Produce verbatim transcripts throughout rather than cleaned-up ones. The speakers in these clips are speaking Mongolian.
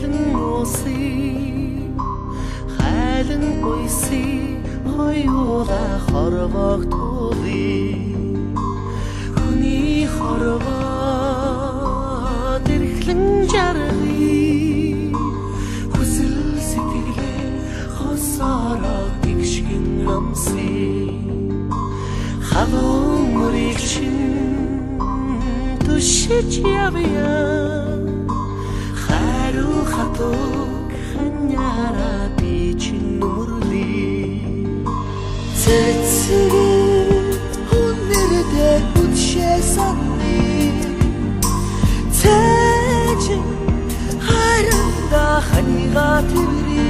хайлан ууси хайлан гойси хоёула хорвог тули хүний хорвоо тэрхлэн жаргали хүсэл сэтгэлээ хосороо гიშгэн намси халуун мөрөгчин түшиж явъя хайруу хатуг ханяра би чин нүмерли цэцэг хүнэрдэ хүчээсанни цэцэг хайранда ханига тэрри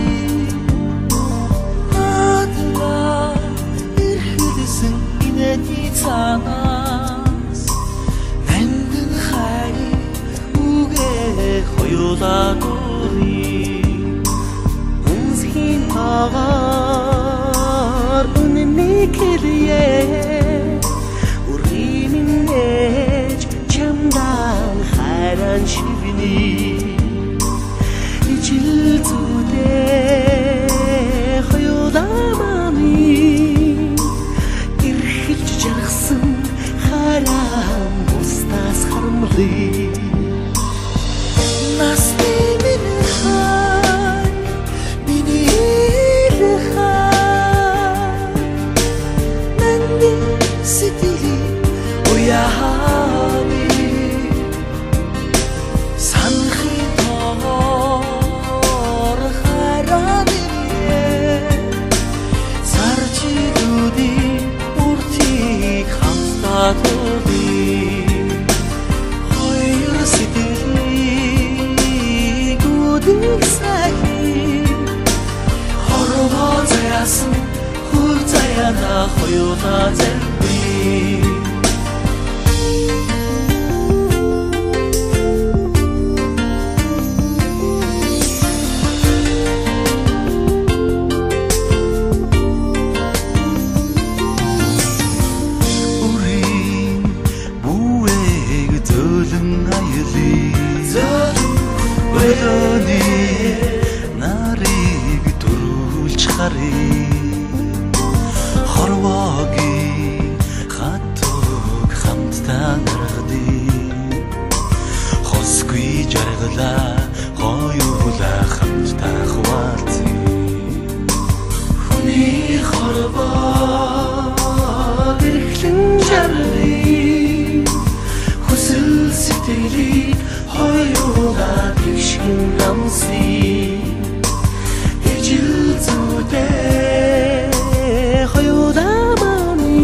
адла ирхэлсэн инэти цанаас нандин хайр үгээ хоёулаагүй үнсхийн тагаар үнэнийг хэлье үргимэн ээж чамдан хайран шивни ижил зүдээ хоёуламаны ирхэлж жаргасан хайран бусдаас харамлыг насны минь хай миний хай нанди сэтили уяхами санхи тоор хайраны сарчи дуди уртиг хамтдаа туди хоёр сэтгэлийг үдгсэхи хорвоо заяасан хөл заяана хоёулаа зэрби Ölöni narыг төрүүлж харъя хорвогийн хатуг хамтдаа наргадъя хосгүй жаргалаа хоёулаа хамтдаа хуваалцъя хүний хорвоо тэрхлэн жаргали хүсэл сэтгэлийг хоёулаа гიშгэн намси ижил зүдээ хоёуламаны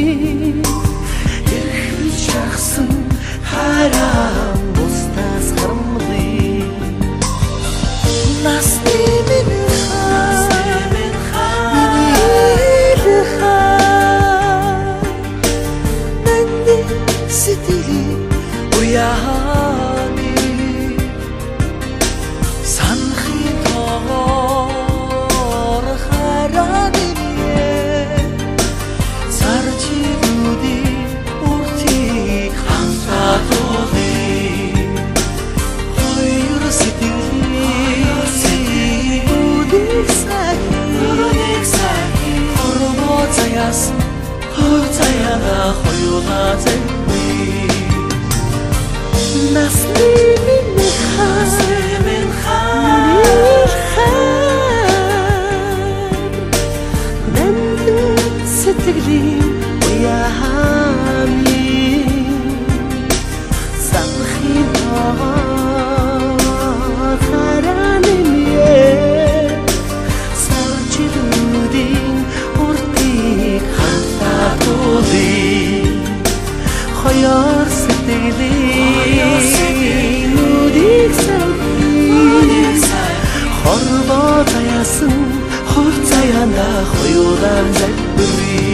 ирхэлж жаргасан хайран бусдаас харамлыг насны минь хай миний хай нанди сэтили уяхами санхи тоор хайраны сарчи дуди уртиг хамтдаа тули хоёр сэтгэлийг үдгсэхи хорвоо заяасан хөл заяана хоёулаа зэрби насны минь хай нандин сэтгэлийн уяхами санхи тоор хайраны сарчилүүдийн уртыг хамтдаа тули хоёр сэтгэлийн үдгсэхи хорвоо заяасан хөл заяана хоёулаа зэрби